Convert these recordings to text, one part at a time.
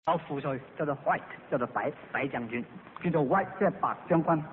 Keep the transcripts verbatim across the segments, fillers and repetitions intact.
有副帥叫做 White， 叫做白白將軍， 叫做 White， 即係白將軍。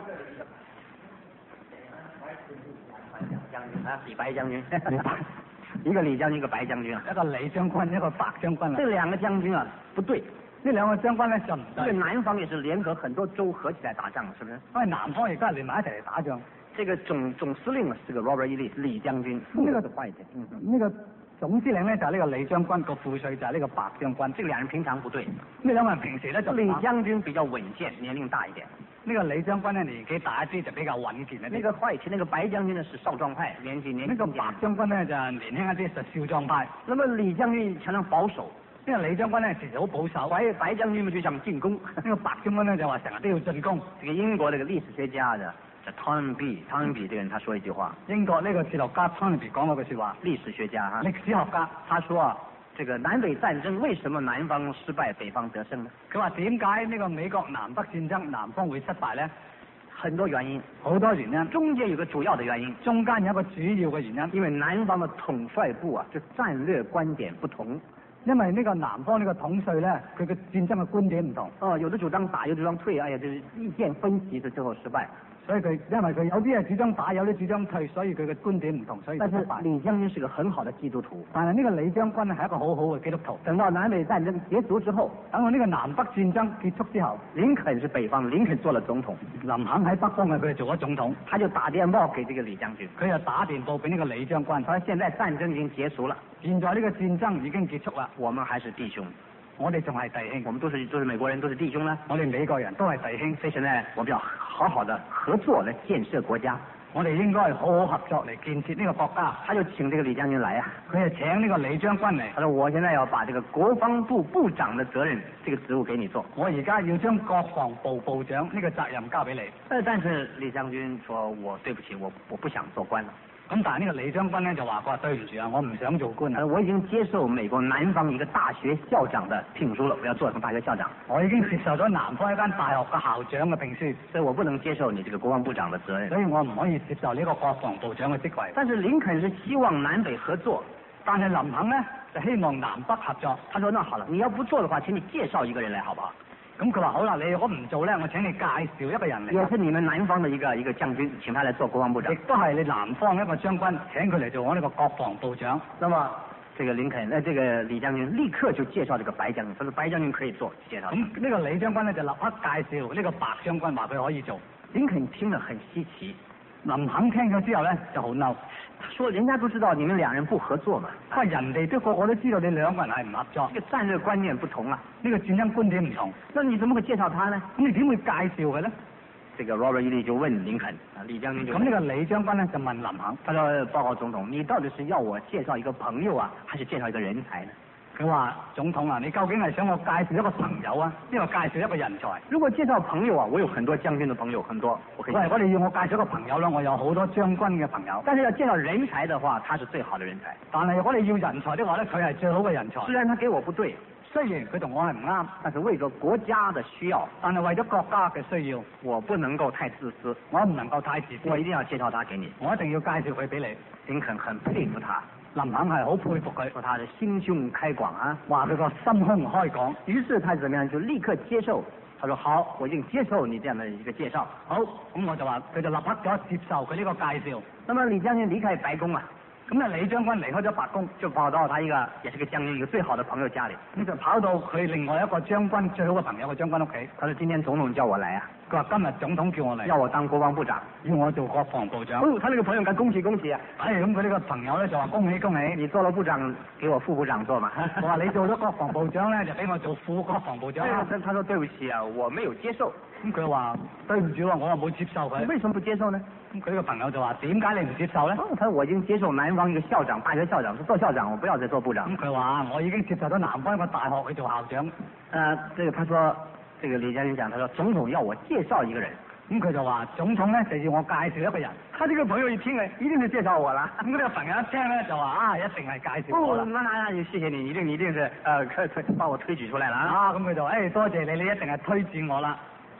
將軍啊，李白將軍，一個李將軍，一個白將軍啊， 一個李將軍，一個白將軍啊。 這兩個將軍啊，不對， 呢兩個將軍咧就唔對。 這個南方也是聯合很多州合起來打仗，是不是？ 因為南方亦都係連埋一齊嚟打仗。 這個總總司令是個 Robert E. Lee， 李將軍， 呢個是 White， 嗯， 呢個總司令咧就係呢個李將軍，個副帥就係呢個白將軍。 這個兩人平常不對， 呢兩個人平時咧就李將軍比較穩健，年齡大一點。 呢個李將軍咧年紀大一啲，就比較穩健一啲。 那個 White， 那個白將軍呢是少壯派，年紀年輕。 呢個白將軍咧就年輕一啲，是少壯派。 那麼李將軍常常保守， 呢個李將軍咧其實好保守。 白白將軍嘛就想進攻， 呢個白將軍咧就話成日都要進攻。 這個英國這個歷史學家的。Toynbee，Toynbee 這個人他說一句話， 英國呢個哲學家 Toynbee 講嗰句說話， 歷史學家哈， 歷史學家， 他說啊，這個南北戰爭為什麼南方失敗，北方得勝呢？ 佢話點解呢個美國南北戰爭南方會失敗呢？ 很多原因， 好多原因， 中間有個主要的原因， 中間有一個主要嘅原因， 因為南方的統帥部啊，就戰略觀點不同。 因為呢個南方呢個統帥咧，佢嘅戰爭嘅觀點唔同。 哦，有的主張打，有的主張退，哎呀，就是意見分歧，就最後失敗。 所以佢因為佢有啲係主張打，有啲主張退，所以佢嘅觀點唔同，所以失敗。 但是李將軍是個很好的基督徒， 但係呢個李將軍係一個好好嘅基督徒。 等到南北戰爭結束之後， 等到呢個南北戰爭結束之後， 林肯是北方，林肯做了總統， 林肯喺北方嘅佢做咗總統， 他就打電報給這個李將軍， 佢就打電報俾呢個李將軍， 他說現在戰爭已經結束了， 現在呢個戰爭已經結束啦， 我們還是弟兄。 我哋仲係弟兄， 我們都是都是美國人，都是弟兄啦。 我哋美國人都係弟兄， 所以現在我們要好好的合作來建設國家。 我哋應該好好合作嚟建設呢個國家。 他就請這個李將軍來啊， 佢就請呢個李將軍嚟。 他說：我現在要把這個國防部部長的責任，這個職務給你做。 我而家要將國防部部長呢個責任交俾你。 呃，但是李將軍說：我對不起，我我不想做官了。 咁但係呢個李將軍咧就話：佢話對唔住啊，我唔想做官啊。 我已經接受美國南方一個大學校長的聘書了，我要做成大學校長。 我已經接受咗南方一間大學嘅校長嘅聘書， 所以我不能接受你這個國防部長的責任。 所以我唔可以接受呢個國防部長嘅職位。 但是林肯是希望南北合作， 但係林肯呢就希望南北合作。 他說：那好了，你要不做的話，請你介紹一個人來，好不好？ 咁佢話好啦，你如果唔做咧，我請你介紹一個人嚟。 也是你們南方的一個一個將軍，請他來做國防部長。 亦都係你南方一個將軍，請佢嚟做我呢個國防部長。 那麼，這個林肯，呃，這個李將軍立刻就介紹這個白將軍，他說白將軍可以做，介紹。 咁呢個李將軍咧就立刻介紹呢個白將軍，話佢可以做。 林肯聽了很稀奇， 林肯聽咗之後咧就好嬲。 他說：人家都知道你們兩人不合作嘛。 佢話人哋都個個都知道你兩個人係唔合作。 這個戰略觀念不同啊， 呢個戰爭觀點唔同。 那你怎麼會介紹他呢？ 咁你點會介紹佢呢？ 這個 Robert E. Lee 就問林肯，啊，李將軍就。 咁呢個李將軍咧就問林肯， 他說：報告總統，你到底是要我介紹一個朋友啊，還是介紹一個人才呢？ 佢話：總統啊，你究竟係想我介紹一個朋友啊，定係介紹一個人才？ 如果介紹朋友啊，我有很多將軍的朋友，很多。我可以。 喂，我哋要我介紹一個朋友啦，我有好多將軍嘅朋友。 但是要介紹人才的話，他是最好的人才。 但係如果你要人才的話咧，佢係最好嘅人才。 雖然他給我不對， 雖然佢同我係唔啱， 但是為咗國家的需要， 但係為咗國家嘅需要， 我不能夠太自私， 我唔能夠太自私， 我一定要介紹他給你， 我一定要介紹佢俾你。 林肯很佩服他。 林肯係好佩服佢， 說他的心胸開廣啊， 話佢個心胸開廣。 於是他怎麼樣就立刻接受，他說好，我已經接受你這樣的一個介紹。 好，咁我就話佢就立刻咗接受佢呢個介紹。 那麼李將軍離開白宮啊， 咁啊李將軍離開咗白宮， 就跑到他一個也是個將軍一個最好的朋友家裏， 咁就跑到佢另外一個將軍最好嘅朋友嘅將軍屋企。 他說今天總統叫我來啊， 佢話今日總統叫我嚟， 要我當國防部長， 要我做國防部長。 哦，他那個朋友講恭喜恭喜啊， 哎，咁佢呢個朋友咧就話恭喜恭喜， 你做了部長，給我副部長做嘛。 我話你做咗國防部長咧，就俾我做副國防部長。 他他說對不起啊，我沒有接受。 咁佢話對唔住啊，我又冇接受佢。 你為什麼不接受呢？ 咁佢呢個朋友就話點解你唔接受咧？ 哦，他說我已經接受南方一個校長，大學校長，是做校長，我不要再做部長。 咁佢話我已經接受咗南方一個大學去做校長。 呃，這個他說，這個李將軍講，他說總統要我介紹一個人。 咁佢就話總統咧就要我介紹一個人。 他這個朋友一聽咧，一定是介紹我啦。 咁呢個朋友一聽咧就話啊，一定係介紹我啦。 哦，那那那，謝謝你，一定一定是，呃，推推把我推舉出來了啊。 啊，咁佢就誒多謝你，你一定係推薦我啦。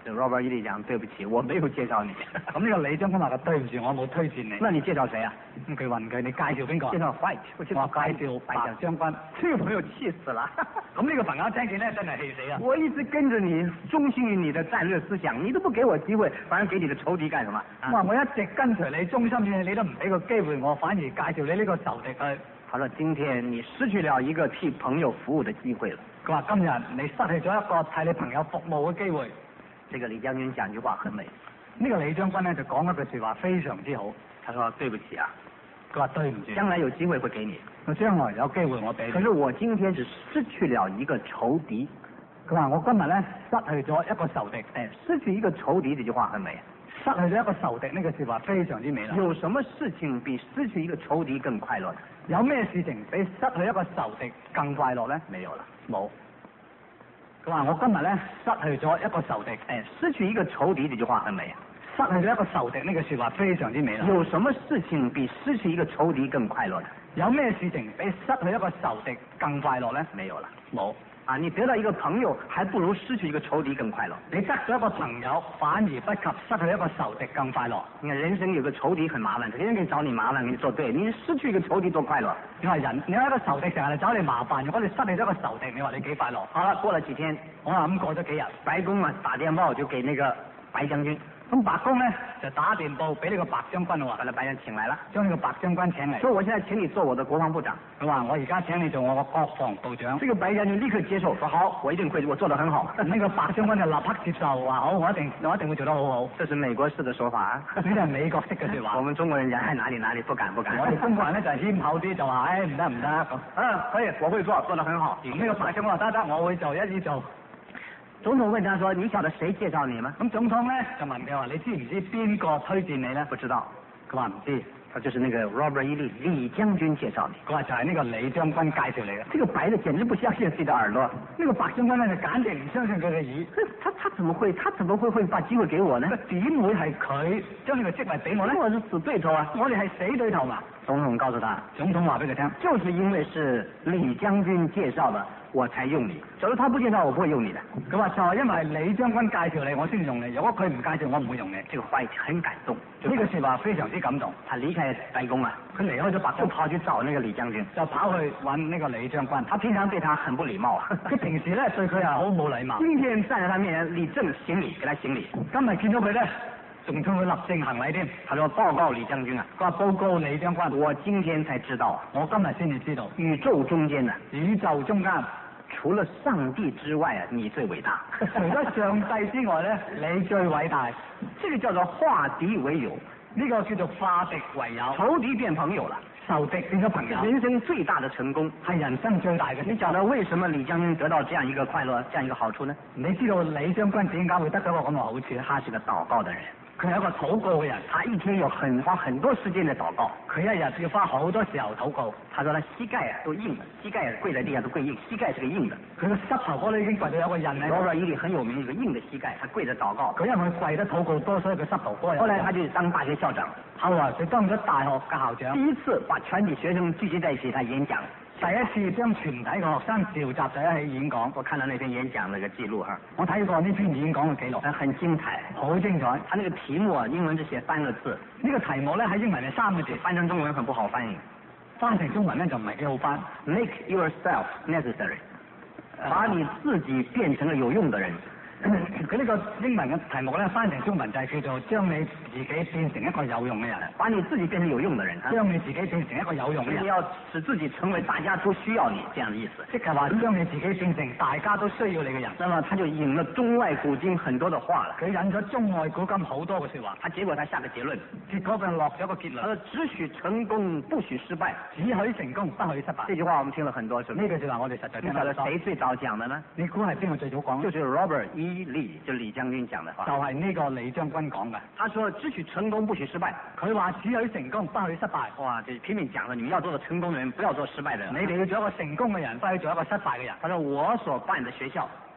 Robert 伊利講：對不起，我沒有介紹你。 咁呢個李將軍話：對唔住，我冇推薦你。 那你介紹誰啊？ 咁佢問佢：你介紹邊個？ 介紹 White，我介紹我介紹白將軍。 這個朋友氣死了。 咁呢個朋友聽見咧，真係氣死啊！ 我一直跟着你，忠心於你的戰略思想，你都不給我機會，反而給你的仇敵幹什麼？ 我話我一直跟隨你，忠心於你，你都唔俾個機會我，反而介紹你呢個仇敵去。 他說：今天你失去了一個替朋友服務的機會了。 佢話今日你失去咗一個替你朋友服務嘅機會。 這個李將軍講句話很美。 呢個李將軍咧就講一句說話非常之好。 他說：對不起啊。 佢話對唔住。 將來有機會會給你。 我將來有機會我俾你。 可是我今天只失去了一個仇敵。 佢話我今日咧失去咗一個仇敵。 誒，失去一個仇敵，這句話很美。 失去咗一個仇敵呢個說話非常之美啦。 有什麼事情比失去一個仇敵更快樂呢？ 有咩事情比失去一個仇敵更快樂呢？ 沒有了， 冇。佢話我今日咧失去咗一個仇敵。 誒，失去一個仇敵，這句話很美。 失去咗一個仇敵呢個說話非常之美啦。 有什麼事情比失去一個仇敵更快樂呢？ 有咩事情比失去一個仇敵更快樂呢？ 沒有了， 冇。 啊，你得到一個朋友，還不如失去一個仇敵更快樂。 你得咗一個朋友，反而不及失去一個仇敵更快樂。 你看人生有個仇敵很麻煩，天天給你找你麻煩，給你作對。你失去一個仇敵多快樂。 你話人，你有一個仇敵成日嚟找你麻煩，如果你失去咗一個仇敵，你話你幾快樂？ 好了，過了幾天， 我話咁過咗幾日， 白宮啊打電報就給那個白將軍。 咁白宮咧就打電報俾呢個白將軍話， 把那白將請來了， 將呢個白將軍請嚟， 說我現在請你做我的國防部長。 佢話我而家請你做我個國防部長。 這個白將軍立刻接受，說好，我一定會，我做得很好。 呢個白將軍就立刻接受，話好，我一定我一定會做得好好。 這是美國式的說法啊， 呢啲係美國式嘅說話。 我們中國人講喺哪裏哪裏不敢不敢。 我哋中國人咧就係謙厚啲，就話誒唔得唔得咁。 嗯，可以，我會做，做得很好。 呢個白將軍話得得，我會做，一於做。 總統問他說：你曉得誰介紹你嗎？ 咁總統咧就問佢話：你知唔知邊個推薦你咧？ 不知道。 佢話唔知。 他就是那個 Robert 伊利李將軍介紹你。 佢話就係呢個李將軍介紹你嘅。 這個白的簡直不相信自己的耳朵。 呢個白將軍咧就簡直唔相信佢嘅耳。 他他怎麼會？他怎麼會會把機會給我呢？ 點會係佢將呢個職位俾我咧？ 我是死對頭啊！ 我哋係死對頭嘛。 總統告訴他， 總統話俾佢聽， 就是因為是李將軍介紹的，我才用你。假如他不介紹，我不會用你的。 佢話就係因為李將軍介紹你，我先用你。如果佢唔介紹，我唔會用你。 這個話很感動， 呢個說話非常之感動。 他離開白宮啊， 佢離開咗白宮， 就跑去找那個李將軍， 就跑去揾呢個李將軍。 他平常對他很不禮貌啊， 佢平時咧對佢係好冇禮貌。 今天站在他面前，立正行禮，給他行禮。 今日見到佢咧，仲向佢立正行禮添。 他說報告李將軍啊， 佢話報告李將軍， 我今天才知道， 我今日先至知道， 宇宙中間啊， 宇宙中間除了上帝之外啊，你最偉大。 除咗上帝之外咧，你最偉大。 這個叫做化敵為友， 呢個叫做化敵為友， 仇敵變朋友了， 仇敵變咗朋友。 人生最大的成功係人生最大嘅。 你曉得為什麼李將軍得到這樣一個快樂，這樣一個好處呢？ 你知道李將軍點解會得到個咁嘅好處？ 他是個禱告的人。 佢係一個禱告嘅人， 他一天有很花很多時間的禱告， 佢一日要花好多時候禱告。 他說他膝蓋啊都硬的，膝蓋跪在地下都跪硬，膝蓋是個硬的。 佢個膝頭哥都已經跪到有個印喺度。 Robert 伊利很有名，有個硬的膝蓋，他跪着禱告。 佢因為佢跪得禱告多，所以佢膝頭哥有。 後來他就當大學校長， 後來佢當咗大學嘅校長。 第一次把全體學生聚集在一起，他演講。 第一次將全體嘅學生召集在一起演講。 我看到那篇演講那個記錄哈， 我睇過呢篇演講嘅記錄， 很精彩， 好精彩。 他那個題目啊，英文只寫三個字， 呢個題目咧喺英文係三個字， 翻成中文很不好翻譯， 翻成中文咧就唔係幾好翻。 Make yourself necessary，把你自己變成了有用的人。 佢呢個英文嘅題目咧，翻成中文就係叫做將你自己變成一個有用嘅人， 把你自己變成有用的人， 將你自己變成一個有用嘅人。 你要使自己成為大家都需要你這樣的意思， 即係話將你自己變成大家都需要你嘅人。 那麼他就引了中外古今很多的話了， 佢引咗中外古今好多嘅說話， 他結果他下個結論， 結果佢落咗個結論， 他說只許成功不許失敗， 只許成功不許失敗。 這句話我們聽了很多次， 呢句說話我哋實在聽得多。 你曉得誰最早講的呢？ 你估係邊個最早講？ 就是 Robert 伊利，就李將軍講的話， 就係呢個李將軍講嘅。 他說只許成功不許失敗， 佢話只許成功不許失敗。 哇，這拼命講了，你們要做個成功的人，不要做失敗的人。 你哋要做一個成功嘅人，不要做一個失敗嘅人。 他說我所辦的學校，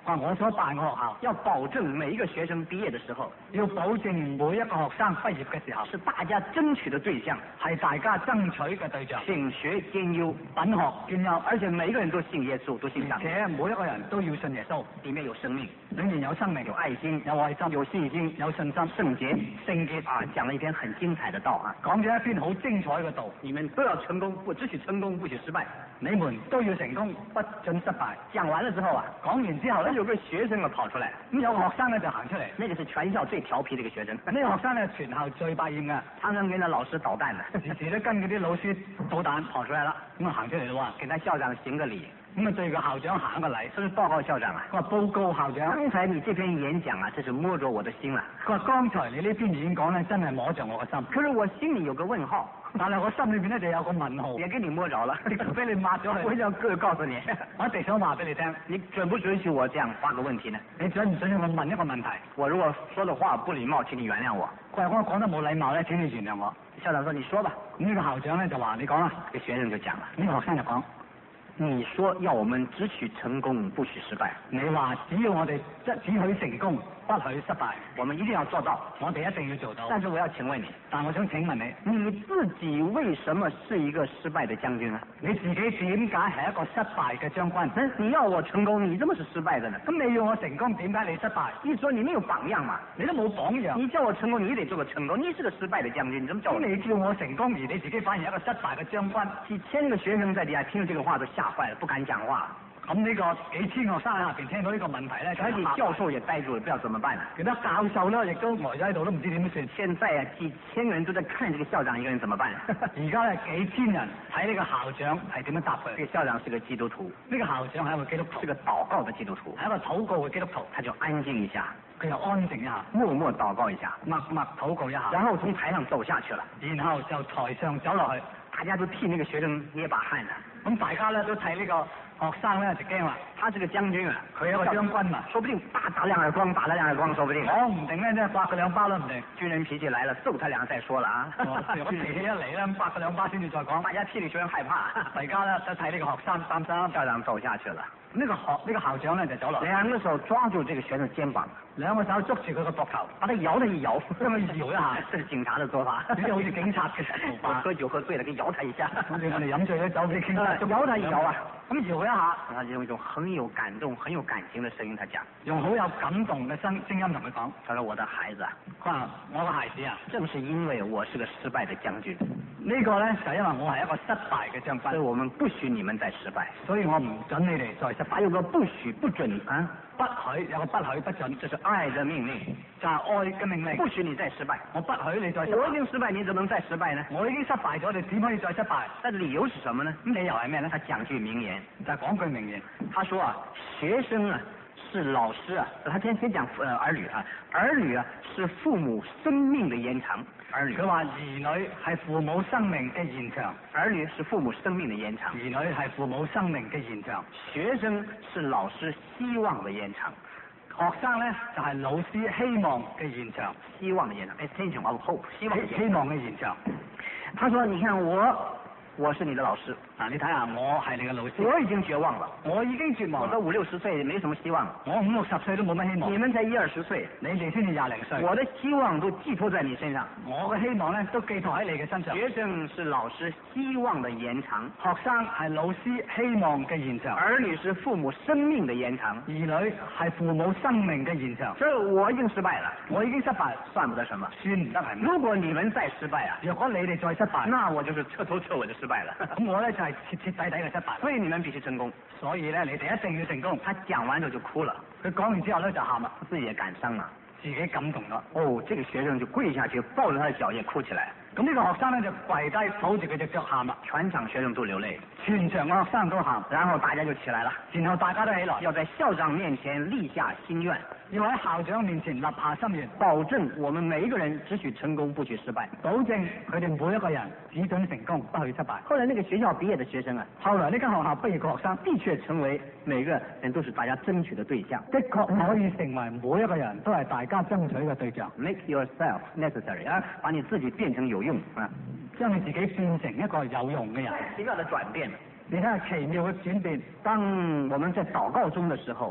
話我所辦嘅學校要保證每一個學生畢業的時候， 要保證每一個學生畢業嘅時候是大家爭取的對象， 係大家爭取嘅對象， 品學兼優， 品學兼優， 而且每一個人都信耶穌，都信上帝， 而且每一個人都要信耶穌， 裡面有生命， 裏面有生命， 有愛心， 有愛心， 有信心， 有信心， 聖潔， 聖潔啊，講了一篇很精彩的道啊， 講咗一篇好精彩嘅道， 你們都要成功，不只許成功，不許失敗， 你們都要成功，不准失敗。 講完了之後啊， 講完之後咧， 有個學生啊跑出來， 咁有個學生咧就行出嚟， 那個是全校最調皮的一個學生， 呢個學生咧全校最百厭嘅， 常常跟着老師搗蛋的， 時時都跟嗰啲老師搗蛋， 跑出來了， 咁啊行出嚟咯喎， 給他校長行個禮， 咁啊對個校長行個禮， 是不是報告校長啊？ 佢話報告校長， 剛才你這篇演講啊，真是摸着我的心了。 佢話剛才你呢篇演講咧真係摸着我個心， 可是我心裏有個問號， 但係我心裏邊咧就有個問號， 也給你摸着了， 俾你抹咗我佢。 想告告訴你， 我一定想話俾你聽， 你准不准許我這樣發個問題呢？ 你准唔准我問一個問題？ 我如果說的話不禮貌，請你原諒我。 佢話我講得冇禮貌咧，請你原諒我。 校長說：你說吧。 咁呢個校長咧就話：你講啦。 這個學生就講了， 呢個學生就講： 你說要我們只許成功，不許失敗。 你話只要我哋只只許成功，不許失敗， 我們一定要做到。 我哋一定要做到。 但是我要請問你， 但我想請問你， 你自己為什麼是一個失敗的將軍啊？ 你自己點解係一個失敗嘅將軍？ 嗯，你要我成功，你怎麼是失敗的呢？ 咁你要我成功，點解你失敗？ 你說你沒有榜樣嘛？ 你都冇榜樣。 你叫我成功，你得做個成功。你是個失敗的將軍，你怎麼叫我？ 咁你叫我成功，而你自己反而係一個失敗嘅將軍。 幾千個學生在底下聽了這個話都嚇壞了，不敢講話。 咁呢個幾千個學生喺下邊聽到呢個問題咧， 而且教授也呆住了，不知道怎麼辦啊。 其他教授咧亦都呆咗喺度，都唔知點算。 現在啊，幾千個人都在看這個校長一個人怎麼辦？ 而家咧幾千人睇呢個校長係點樣答佢。 這個校長是個基督徒， 呢個校長係一個基督徒， 是個禱告的基督徒， 係一個禱告嘅基督徒， 他就安靜一下， 佢就安靜一下， 默默禱告一下， 默默禱告一下， 然後從台上走下去了， 然後就台上走落去， 大家都替那個學生捏把汗啊。 咁大家咧都睇呢個學生咧就驚啦， 他是個將軍啊， 佢係一個將軍啊， 說不定打打兩耳光，打他兩耳光，說不定。 我唔定咧，即係刮佢兩巴都唔定。 軍人脾氣來了，揍他兩下再說了啊。 我脾氣一嚟咧，刮佢兩巴先至再講。 大家替你學生害怕， 大家咧都睇呢個學生擔心。 校長走下去了， 呢個學呢個校長咧就走落嚟， 兩個手抓住這個學生肩膀， 兩個手捉住佢個膊頭， 把他搖他一搖， 將佢搖一下。 這是警察的做法， 呢啲好似警察嘅做法。 我喝酒喝醉了，給搖他一下。 好似我哋飲醉咗酒俾警察搖他一搖啊， 咁搖一下。 他用一種很有感動、很有感情的聲音，他講， 用好有感動嘅聲聲音同佢講。 他說：我的孩子啊， 佢話我個孩子啊， 正是因為我是個失敗的將軍， 呢個咧就係因為我係一個失敗嘅將軍， 所以我們不許你們再失敗， 所以我唔准你哋再失敗。 還有個不許不准啊， 不許有個不許不准， 這是愛的命令， 就係愛嘅命令。 不許你再失敗， 我不許你再失敗。 我已經失敗，你怎麼能再失敗呢？ 我已經失敗咗，你點可以再失敗？ 但係理由是什麼呢？ 咁理由係咩呢？ 他講句名言， 就係講句名言。 他說啊，學生啊是老師啊，他先先講呃兒女啊，兒女啊是父母生命的延長。兒女， 佢話兒女係父母生命嘅延長， 兒女是父母生命的延長。 兒女係父母生命嘅延長。 學生是老師希望的延長。 學生咧就係老師希望嘅延長， 希望的延長 ，extension of hope，希望希望嘅延長。 他說：你看我，我是你的老師， 嗱，你睇下我係你嘅老師， 我已經絕望了， 我已經絕望啦， 我都五六十歲，沒什麼希望， 我五六十歲都冇乜希望。 你們才一二十歲， 你哋先至廿零歲， 我的希望都寄託在你身上， 我嘅希望咧都寄託喺你嘅身上。 學生是老師希望的延長， 學生係老師希望嘅延長， 兒女是父母生命的延長， 兒女係父母生命嘅延長。 所以我已經失敗了， 我已經失敗， 算不得什麼， 算唔得係咩？ 如果你們再失敗啊， 若果你哋再失敗， 那我就是徹頭徹尾的失敗了。 咁我咧就係徹徹底底嘅失敗。 所以你們必須成功。 所以咧，你哋一定要成功。 他講完之後就哭了， 佢講完之後咧就喊啦， 自己也感傷了， 自己感動咗。 哦，這個學生就跪下去，抱着他的腳也哭起來。 咁呢個學生咧就跪低，抱住佢隻腳喊啦， 全場學生都流淚， 全場嘅學生都喊， 然後大家就起來了， 然後大家都起來， 要在校長面前立下心願， 要喺校長面前立下心願， 保證我們每一個人只許成功，不許失敗， 保證佢哋每一個人只准成功，不許失敗。 後來那個學校畢業的學生啊， 後來呢間學校畢業嘅學生， 的確成為每個人都是大家爭取的對象， 的確可以成為每一個人都係大家爭取嘅對象。 Make yourself necessary 啊，把你自己變成有用啊。 將你自己變成一個有用嘅人， 奇妙的轉變。 你睇下奇妙嘅轉變。 當我們在禱告中的時候啊，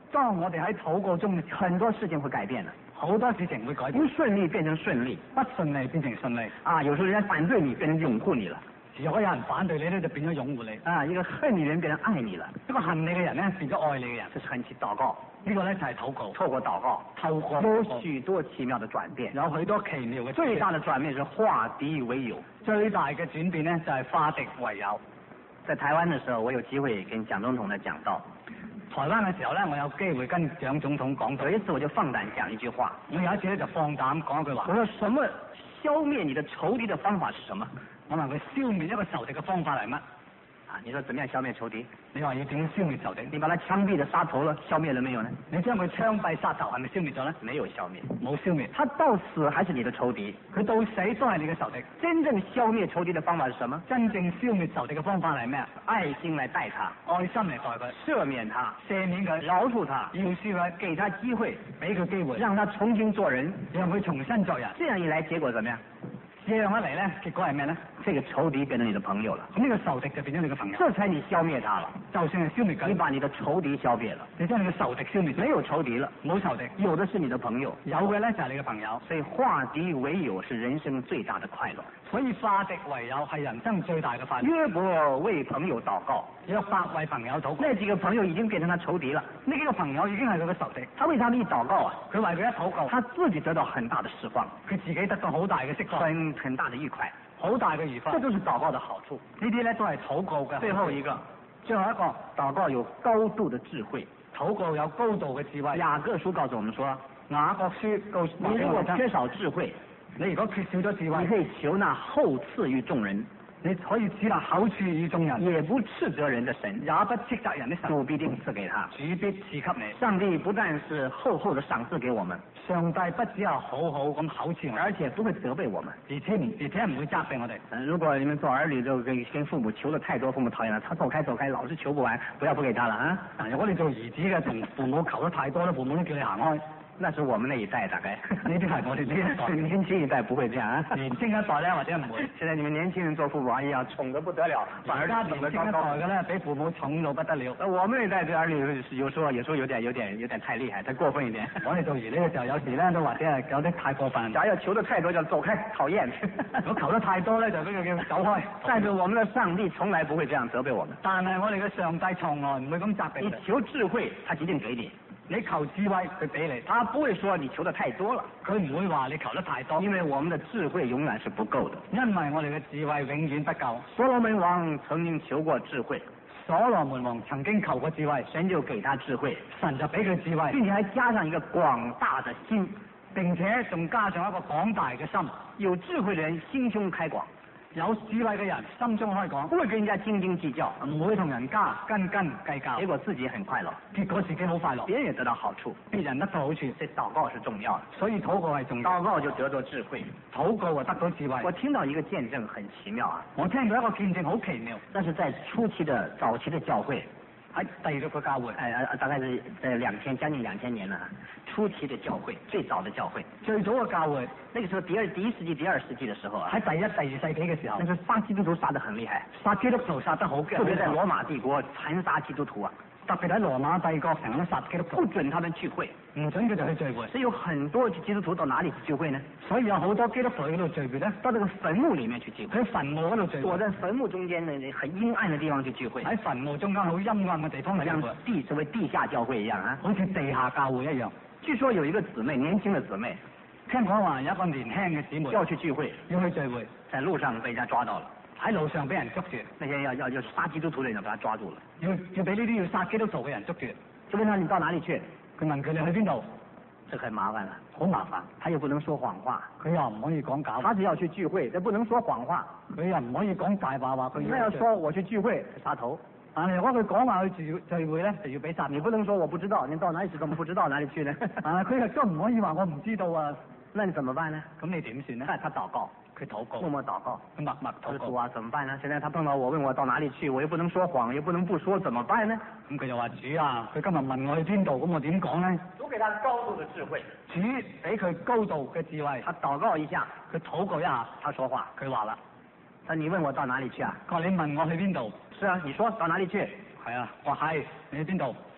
當我哋喺禱告中， 很多事情會改變的， 好多事情會改變， 不順利變成順利， 不順利變成順利。 啊，有時候人家反對你，變成擁護你了。 如果有人反對你咧，就變咗擁護你。 啊，一個恨你人變成愛你了， 一個恨你嘅人咧，變咗愛你嘅人。 這是很奇禱告， 呢個咧就係禱告， 透過禱告， 透過有許多奇妙的轉變。 有許多奇妙嘅。 最大的轉變是化敵為友， 最大嘅轉變咧就係化敵為友。 在台灣嘅時候，我有機會跟蔣總統呢講到。 台灣嘅時候咧，我有機會跟蔣總統講到。 有一次我就放膽講一句話， 我有一次咧就放膽講一句話。 我說什麼消滅你的仇敵的方法是什麼？ 我問佢消滅一個仇敵嘅方法係乜？ 啊，你說怎麼樣消滅仇敵？ 你話要點消滅仇敵？ 你把他槍斃的殺頭了，消滅了沒有呢？ 你將佢槍斃殺頭係咪消滅咗呢？ 沒有消滅， 冇消滅。 他到死還是你的仇敵， 佢到死都係你嘅仇敵。 真正消滅仇敵的方法是什麼？ 真正消滅仇敵嘅方法係咩啊？ 愛心來待他， 愛心嚟待佢， 赦免他， 赦免佢， 饒恕他， 饒恕佢， 給他機會， 俾佢機會， 讓他重新做人， 讓佢重新做人。 這樣一來，結果怎麼樣？ 這樣一嚟咧，結果係咩咧？ 這個仇敵變成你的朋友了， 咁呢個仇敵就變咗你嘅朋友。 這才你消滅他了。 就算係消滅佢， 你把你的仇敵消滅了， 你將你嘅仇敵消滅， 沒有仇敵了， 冇仇敵， 有的是你的朋友， 有嘅咧就係你嘅朋友。 所以化敵為友是人生最大的快樂。 所以化敵為友係人生最大嘅快樂。 約伯為朋友禱告， 約伯為朋友禱告， 那幾個朋友已經變成他仇敵了。 呢幾個朋友已經係佢嘅仇敵。 他為他們一禱告啊， 佢為佢一禱告， 他自己得到很大的釋放， 佢自己得到好大嘅釋放， 很很大的愉快， 好大嘅愉快。 這就是禱告的好處。 呢啲咧都係禱告嘅。 最後一個， 最後一個， 禱告有高度的智慧。 禱告有高度嘅智慧。 雅各書告訴我們說， 雅各書告訴你如果缺少智慧， 你如果缺少咗智慧， 你可以求那厚賜於眾人， 你可以指那厚賜於眾人， 也不斥責人的神， 也不斥責人的神， 主必定賜給他， 主必賜給你。 上帝不但是厚厚的賞賜給我們， 上帝不只係好好咁厚賜我們， 而且不會責備我們， 而且唔而且唔會責備我哋。 嗯，如果你們做兒女就跟跟父母求得太多，父母討厭了，他走開走開，老是求不完，不要不給他了啊！ 如果你做兒子嘅同父母求得太多咧，父母都叫你行開。 那是我們那一代大概， 呢啲係我哋呢一代， 年輕一代不會這樣啊。 年輕一代咧或者唔會。 現在你們年輕人做父母，哎呀，寵得不得了，反而家年輕一代嘅咧，比父母寵到不得了。 我們那一代對兒女有時候有時候有點有點有點太厲害，太過分一點。 我哋做兒女嘅時候，有時咧都或者係有啲太過分。 假如求得太多就走開，討厭。 如果求得太多咧，就俾佢叫走開。 但是我們的上帝從來不會這樣責備我們。 但係我哋嘅上帝從來唔會咁責備。 你求智慧，他一定給你。 你求智慧，佢俾你， 他不會說你求得太多了， 佢唔會話你求得太多， 因為我們的智慧永遠是不夠的， 因為我哋嘅智慧永遠不夠。 所羅門王曾經求過智慧， 所羅門王曾經求過智慧， 神就給他智慧， 神就俾佢智慧， 並且還加上一個廣大的心， 並且仲加上一個廣大嘅心。 有智慧的人心胸開廣， 有智慧嘅人心中開廣， 不會跟人家斤斤計較， 唔會同人家斤斤計較， 結果自己很快樂， 結果自己好快樂， 別人也得到好處， 別人得到好處。 這禱告是重要的， 所以禱告係重要， 禱告就得到智慧， 禱告就得到智慧。 我聽到一個見證很奇妙啊， 我聽到一個見證好奇妙， 但是在初期的早期的教會。 喺第二個教會， 誒大概是誒兩千將近兩千年了，初期的教會，最早的教會， 最早嘅教會， 那個時候第二第一世紀第二世紀的時候啊， 喺第一第二世紀嘅時候， 那是殺基督徒殺得很厲害， 殺基督徒殺得好嘅， 特別在羅馬帝國殘殺基督徒啊， 特別喺羅馬帝國成日殺基督徒， 不准他們聚會， 唔准佢哋去聚會， 所以有很多基督徒到哪裡去聚會呢？ 所以有好多基督徒喺嗰度聚會咧， 到這個墳墓裡面去聚會， 喺墳墓嗰度聚會， 躲在墳墓中間呢很陰暗的地方去聚會， 喺墳墓中間好陰暗嘅地方嚟聚會， 像地所謂地下教會一樣啊， 好似地下教會一樣。 據說有一個姊妹，年輕的姊妹， 聽講話有一個年輕嘅姊妹要去聚會， 要去聚會， 在路上被人家抓到了。 喺路上俾人捉住， 那些要要要殺基督徒的人就把他抓住了， 要要俾呢啲要殺基督徒嘅人捉住， 就問他你到哪裡去？ 佢問佢你去邊度？ 這很麻煩了， 好麻煩， 他又不能說謊話， 佢又唔可以講假話， 他只要去聚會，但不能說謊話， 佢又唔可以講大話話佢。 那要說我去聚會，殺頭。 但係如果佢講話去聚聚會咧，就要俾殺。 你不能說我不知道，你到哪裡去？怎麼不知道哪裡去呢？ 啊，佢亦都唔可以話我唔知道啊。 那你怎麼辦呢？ 咁你點算呢？ 他禱告， 佢禱告， 默默禱告， 佢默默禱告。 主啊，怎麼辦呢？現在他碰到我，問我到哪裡去，我又不能說謊，又不能不說，怎麼辦呢？ 咁佢就話主啊，佢今日問我去邊度，咁我點講呢？ 主給他高度的智慧， 主俾佢高度嘅智慧。 他禱告一下， 佢禱告一下， 他說話， 佢話啦， 他你問我到哪裡去啊？ 佢話你問我去邊度？ 是啊，你說到哪裡去？ 係啊，我係你去邊度？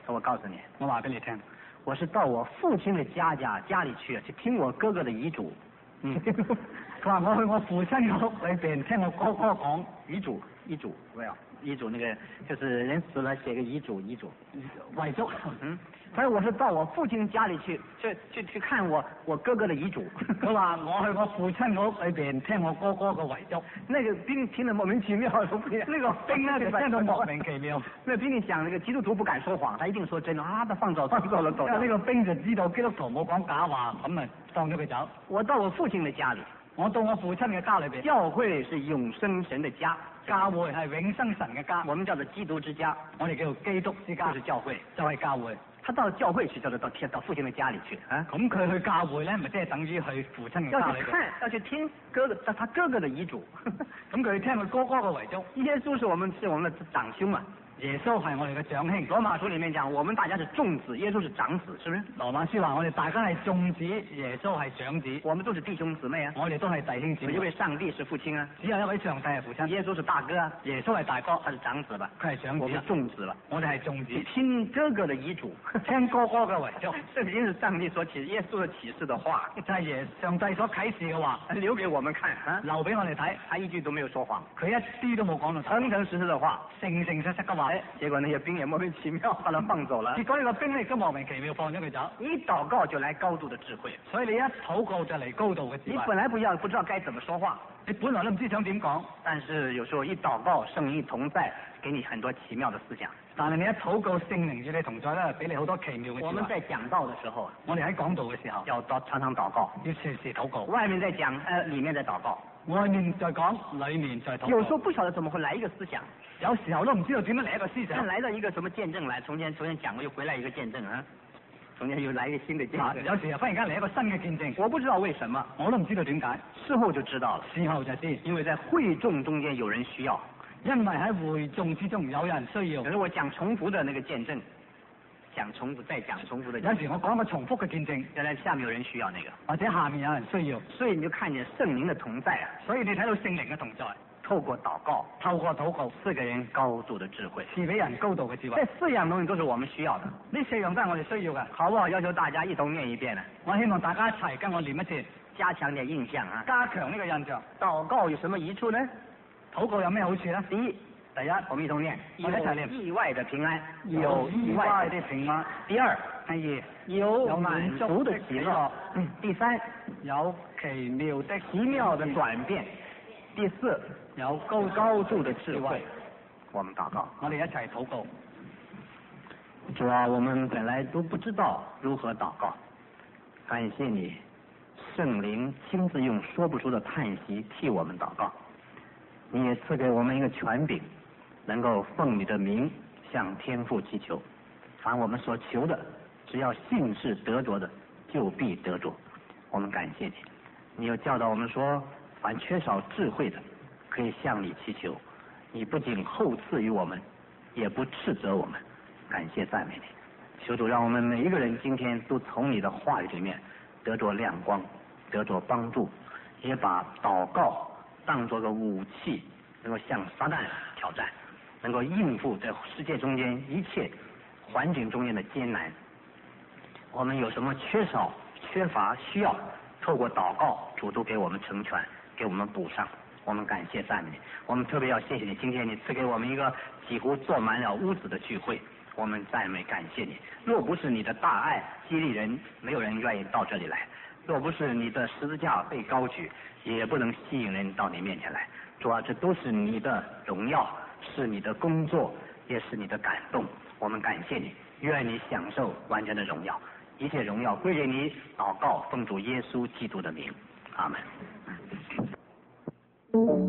我告訴你， 我話俾你聽， 我是到我父親的家家家裏去，去聽我哥哥的遺囑。嗯， 佢話我去我父親嘅屋裏邊聽我哥哥講遺囑，遺囑，沒有遺囑，那個就是人死了寫個遺囑，遺囑， 遺囑。 嗯，他說我是到我父親家裏去，去去去看我我哥哥的遺囑。 佢話我去我父親嘅屋裏邊聽我哥哥嘅遺囑。 那個兵聽得莫名其妙， 那個兵呢就聽到莫名其妙。 那兵你想，那個基督徒不敢說謊，他一定說真的啊，他放走放走了走。 因為呢個兵就知道基督徒冇講假話，咁咪放咗佢走。 我到我父親的家裏。 我到我父親嘅家裏邊， 教會是永生神的家， 教會係永生神嘅家， 我們叫做基督之家， 我哋叫做基督之家， 就是教會， 就係教會。 他到教會去，叫做到到父親的家裏去啊。 咁佢去教會咧，咪即係等於去父親嘅家裏邊。 要去看，要去聽哥哥，他哥哥的遺囑。 咁佢聽佢哥哥嘅遺囑。 耶穌是我們是我們的長兄啊。 耶穌係我哋嘅長兄。 羅馬書裏面講，我們大家是眾子，耶穌是長子，是不是？ 羅馬書話我哋大家係眾子，耶穌係長子。 我們都是弟兄姊妹啊。 我哋都係弟兄姊妹。 因為上帝是父親啊。 只有一位上帝係父親。 耶穌是大哥啊。 耶穌係大哥， 他是長子吧？ 佢係長子。 我們眾子吧？ 我哋係眾子。 聽哥哥的遺囑， 聽哥哥嘅遺囑。 這已經是上帝所啟耶穌的啟示的話， 就係耶上帝所啟示嘅話， 留給我們看啊， 留俾我哋睇。 他一句都沒有說謊， 佢一啲都冇講到誠誠實實的話， 誠誠實實嘅話。 結果那些兵也莫名其妙把他放走了。 結果呢個兵咧亦都莫名其妙放咗佢走。 一禱告就來高度的智慧， 所以你一禱告就嚟高度嘅智慧。 你本來不要不知道該怎麼說話， 你本來都唔知想點講， 但是有時候一禱告聖靈一同在，給你很多奇妙的思想。 但係你一禱告聖靈與你同在咧，俾你好多奇妙嘅智慧。 我們在講道的時候， 我哋喺講道嘅時候， 要禱常常禱告， 要時時禱告。 外面在講，呃，裡面在禱告。 外面在講，裡面在禱告。 有時候不曉得怎麼會來一個思想， 有時候都唔知道點樣嚟一個思想。 來到一個什麼見證來，從前從前講過又回來一個見證啊，從前又來一個新的見證。 有時又忽然間嚟一個新嘅見證， 我不知道為什麼， 我都唔知道點解， 事後就知道了。 事後就知， 因為在會眾中間有人需要， 因為喺會眾之中有人需要。 可是我講重複的那個見證，講重複再講重複的見證。 有時我講個重複嘅見證， 原來下面有人需要那個， 或者下面有人需要， 所以你就看見聖靈的同在啊。 所以你睇到聖靈嘅同在， 透過禱告， 透過禱告， 賜給人高度的智慧， 賜俾人高度嘅智慧。 這四樣東西都是我們需要的， 呢四樣都係我哋需要嘅， 好不好？要求大家一同念一遍呢。 我希望大家一齊跟我念一次， 加強點印象啊， 加強呢個印象。 禱告有什麼益處呢？ 禱告有咩好處呢？ 第一。 第一， 我們一同念， 我哋一齊念。 意外的平安， 有意外的平安。 第二， 第二， 有滿足的喜樂。嗯。第三， 有奇妙的奇妙的轉變。第四， 有高高度的智慧。我們禱告， 我哋一齊禱告。 主啊，我們本來都不知道如何禱告，感謝你，聖靈親自用說不出的嘆息替我們禱告。你也賜給我們一個權柄，能夠奉你的名向天父祈求，凡我們所求的，只要信是得着的，就必得着。我們感謝你，你又教導我們說，凡缺少智慧的，可以向你祈求，你不僅厚賜於我們，也不斥責我們。感謝讚美你，求主讓我們每一個人今天都從你的話語裏面得着亮光，得着幫助，也把禱告當作個武器，能夠向撒旦挑戰，能夠應付在世界中間一切環境中間的艱難。我們有什麼缺少、缺乏、需要，透過禱告，主都給我們成全，給我們補上。我們感謝讚美你，我們特別要謝謝你，今天你賜給我們一個幾乎坐滿了屋子的聚會，我們讚美感謝你。若不是你的大愛激勵人，沒有人願意到這裡來。若不是你的十字架被高舉，也不能吸引人到你面前來。主啊，這都是你的榮耀，是你的工作，也是你的感動。我們感謝你，願你享受完全的榮耀，一切榮耀歸給你。禱告奉主耶穌基督的名，阿門。